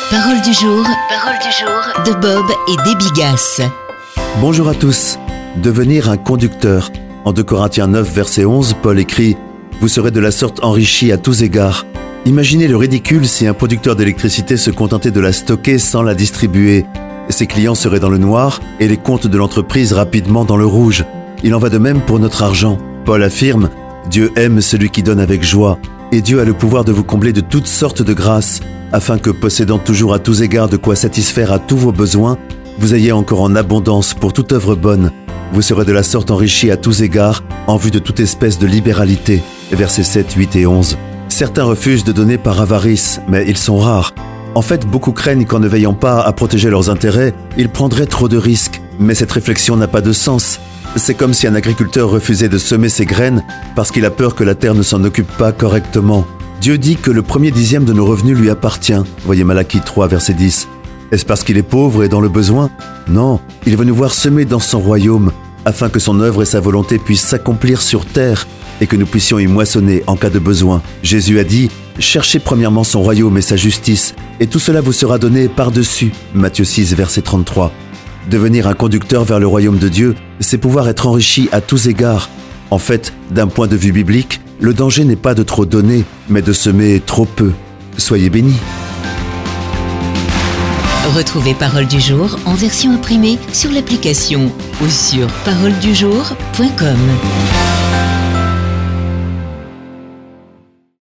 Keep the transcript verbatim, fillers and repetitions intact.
Parole du jour, parole du jour de Bob et Debbie Gass. Bonjour à tous. Devenir un conducteur. En deux Corinthiens neuf, verset onze, Paul écrit « Vous serez de la sorte enrichis à tous égards ». Imaginez le ridicule si un producteur d'électricité se contentait de la stocker sans la distribuer. Ses clients seraient dans le noir et les comptes de l'entreprise rapidement dans le rouge. Il en va de même pour notre argent. Paul affirme « Dieu aime celui qui donne avec joie ». Et Dieu a le pouvoir de vous combler de toutes sortes de grâces, afin que, possédant toujours à tous égards de quoi satisfaire à tous vos besoins, vous ayez encore en abondance pour toute œuvre bonne. Vous serez de la sorte enrichis à tous égards, en vue de toute espèce de libéralité. Versets sept, huit et onze. Certains refusent de donner par avarice, mais ils sont rares. En fait, beaucoup craignent qu'en ne veillant pas à protéger leurs intérêts, ils prendraient trop de risques. Mais cette réflexion n'a pas de sens. C'est comme si un agriculteur refusait de semer ses graines parce qu'il a peur que la terre ne s'en occupe pas correctement. Dieu dit que le premier dixième de nos revenus lui appartient. Voyez Malachie trois, verset dix. Est-ce parce qu'il est pauvre et dans le besoin? Non, il veut nous voir semer dans son royaume, afin que son œuvre et sa volonté puissent s'accomplir sur terre et que nous puissions y moissonner en cas de besoin. Jésus a dit « Cherchez premièrement son royaume et sa justice, et tout cela vous sera donné par-dessus. » Matthieu six, verset trente-trois. Devenir un conducteur vers le royaume de Dieu, c'est pouvoir être enrichi à tous égards. En fait, d'un point de vue biblique, le danger n'est pas de trop donner, mais de semer trop peu. Soyez bénis. Retrouvez Parole du jour en version imprimée sur l'application ou sur parole du jour point com.